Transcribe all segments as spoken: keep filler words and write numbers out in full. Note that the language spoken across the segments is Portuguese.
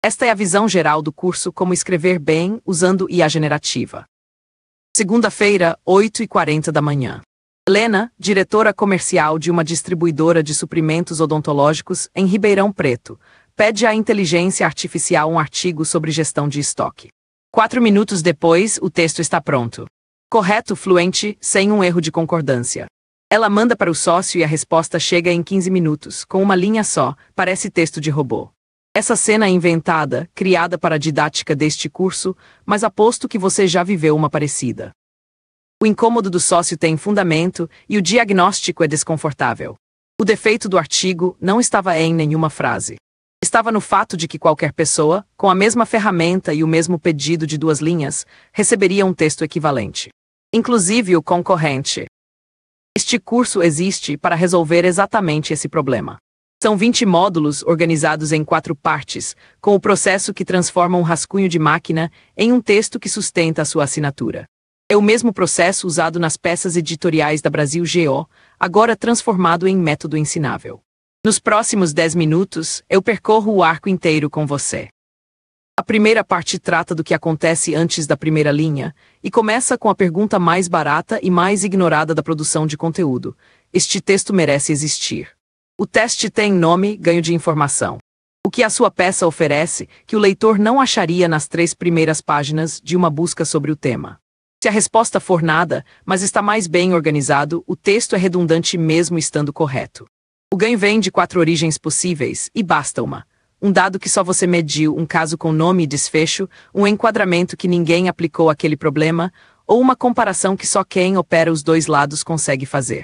Esta é a visão geral do curso Como Escrever Bem usando I A Generativa. Segunda-feira, oito e quarenta da manhã. Helena, diretora comercial de uma distribuidora de suprimentos odontológicos em Ribeirão Preto, pede à inteligência artificial um artigo sobre gestão de estoque. Quatro minutos depois, o texto está pronto. Correto, fluente, sem um erro de concordância. Ela manda para o sócio e a resposta chega em quinze minutos, com uma linha só, parece texto de robô. Essa cena é inventada, criada para a didática deste curso, mas aposto que você já viveu uma parecida. O incômodo do sócio tem fundamento e o diagnóstico é desconfortável. O defeito do artigo não estava em nenhuma frase. Estava no fato de que qualquer pessoa, com a mesma ferramenta e o mesmo pedido de duas linhas, receberia um texto equivalente. Inclusive o concorrente. Este curso existe para resolver exatamente esse problema. São vinte módulos organizados em quatro partes, com o processo que transforma um rascunho de máquina em um texto que sustenta a sua assinatura. É o mesmo processo usado nas peças editoriais da Brasil G O, agora transformado em método ensinável. Nos próximos dez minutos, eu percorro o arco inteiro com você. A primeira parte trata do que acontece antes da primeira linha, e começa com a pergunta mais barata e mais ignorada da produção de conteúdo: este texto merece existir? O teste tem nome, ganho de informação. O que a sua peça oferece, que o leitor não acharia nas três primeiras páginas de uma busca sobre o tema. Se a resposta for nada, mas está mais bem organizado, o texto é redundante mesmo estando correto. O ganho vem de quatro origens possíveis, e basta uma. Um dado que só você mediu, um caso com nome e desfecho, um enquadramento que ninguém aplicou àquele problema, ou uma comparação que só quem opera os dois lados consegue fazer.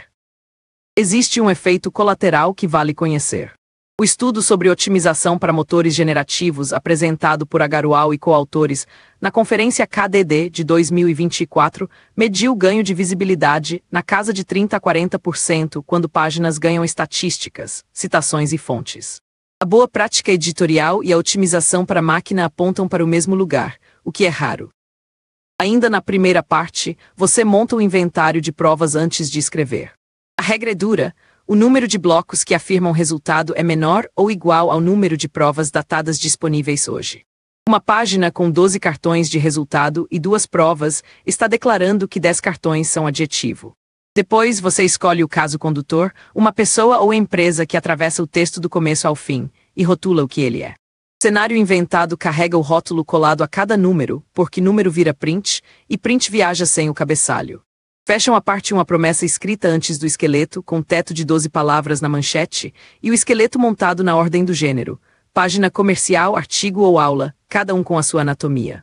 Existe um efeito colateral que vale conhecer. O estudo sobre otimização para motores generativos apresentado por Agarual e coautores na Conferência K D D de dois mil e vinte e quatro mediu o ganho de visibilidade na casa de trinta a quarenta por cento quando páginas ganham estatísticas, citações e fontes. A boa prática editorial e a otimização para máquina apontam para o mesmo lugar, o que é raro. Ainda na primeira parte, você monta o inventário de provas antes de escrever. A regra é dura. O número de blocos que afirmam resultado é menor ou igual ao número de provas datadas disponíveis hoje. Uma página com doze cartões de resultado e duas provas está declarando que dez cartões são adjetivo. Depois você escolhe o caso condutor, uma pessoa ou empresa que atravessa o texto do começo ao fim, e rotula o que ele é. O cenário inventado carrega o rótulo colado a cada número, porque número vira print, e print viaja sem o cabeçalho. Fecham a parte uma promessa escrita antes do esqueleto, com teto de doze palavras na manchete, e o esqueleto montado na ordem do gênero, página comercial, artigo ou aula, cada um com a sua anatomia.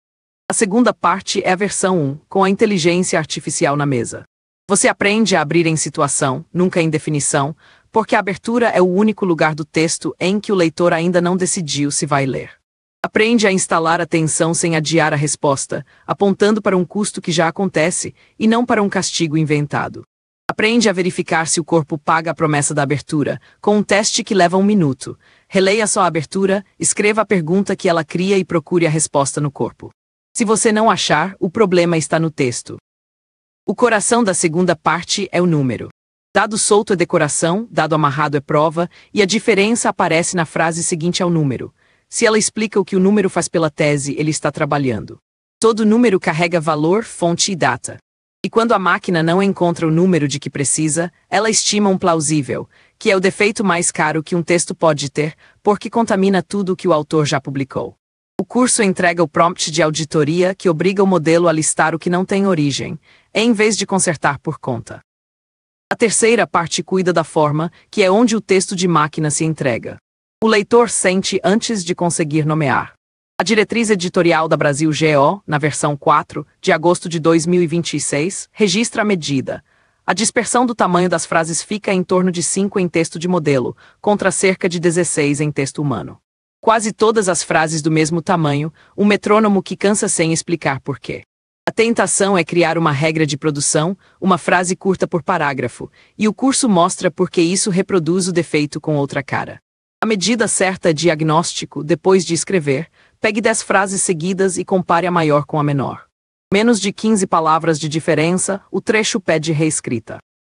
A segunda parte é a versão um, com a inteligência artificial na mesa. Você aprende a abrir em situação, nunca em definição, porque a abertura é o único lugar do texto em que o leitor ainda não decidiu se vai ler. Aprende a instalar atenção sem adiar a resposta, apontando para um custo que já acontece e não para um castigo inventado. Aprende a verificar se o corpo paga a promessa da abertura, com um teste que leva um minuto. Releia só a abertura, escreva a pergunta que ela cria e procure a resposta no corpo. Se você não achar, o problema está no texto. O coração da segunda parte é o número. Dado solto é decoração, dado amarrado é prova, e a diferença aparece na frase seguinte ao número. Se ela explica o que o número faz pela tese, ele está trabalhando. Todo número carrega valor, fonte e data. E quando a máquina não encontra o número de que precisa, ela estima um plausível, que é o defeito mais caro que um texto pode ter, porque contamina tudo o que o autor já publicou. O curso entrega o prompt de auditoria que obriga o modelo a listar o que não tem origem, em vez de consertar por conta. A terceira parte cuida da forma, que é onde o texto de máquina se entrega. O leitor sente antes de conseguir nomear. A diretriz editorial da Brasil G O, na versão quatro, de agosto de dois mil e vinte e seis, registra a medida. A dispersão do tamanho das frases fica em torno de cinco em texto de modelo, contra cerca de dezesseis em texto humano. Quase todas as frases do mesmo tamanho, um metrônomo que cansa sem explicar porquê. A tentação é criar uma regra de produção, uma frase curta por parágrafo, e o curso mostra por que isso reproduz o defeito com outra cara. A medida certa é diagnóstico, depois de escrever, pegue dez frases seguidas e compare a maior com a menor. Menos de quinze palavras de diferença, o trecho pede reescrita.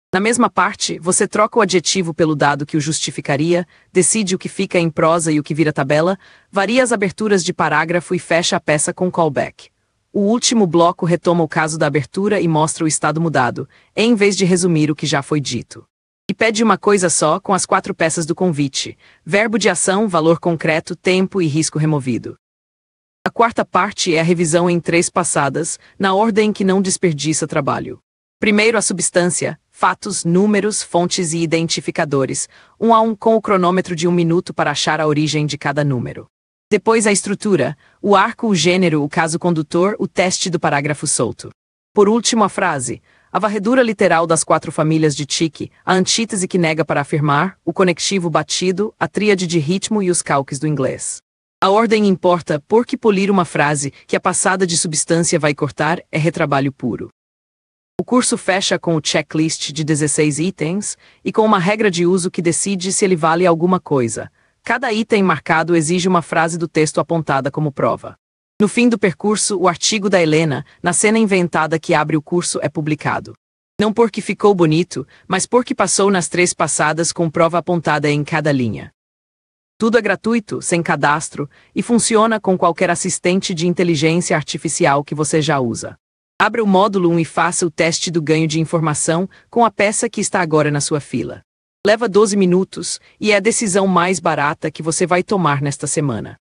Na mesma parte, você troca o adjetivo pelo dado que o justificaria, decide o que fica em prosa e o que vira tabela, varia as aberturas de parágrafo e fecha a peça com callback. O último bloco retoma o caso da abertura e mostra o estado mudado, em vez de resumir o que já foi dito. E pede uma coisa só com as quatro peças do convite: verbo de ação, valor concreto, tempo e risco removido. A quarta parte é a revisão em três passadas, na ordem que não desperdiça trabalho. Primeiro a substância, fatos, números, fontes e identificadores, um a um com o cronômetro de um minuto para achar a origem de cada número. Depois a estrutura, o arco, o gênero, o caso condutor, o teste do parágrafo solto. Por último a frase, a varredura literal das quatro famílias de tique, a antítese que nega para afirmar, o conectivo batido, a tríade de ritmo e os calques do inglês. A ordem importa porque polir uma frase que a passada de substância vai cortar é retrabalho puro. O curso fecha com o checklist de dezesseis itens e com uma regra de uso que decide se ele vale alguma coisa. Cada item marcado exige uma frase do texto apontada como prova. No fim do percurso, o artigo da Helena, na cena inventada que abre o curso, é publicado. Não porque ficou bonito, mas porque passou nas três passadas com prova apontada em cada linha. Tudo é gratuito, sem cadastro, e funciona com qualquer assistente de inteligência artificial que você já usa. Abra o módulo um e faça o teste do ganho de informação com a peça que está agora na sua fila. Leva doze minutos e é a decisão mais barata que você vai tomar nesta semana.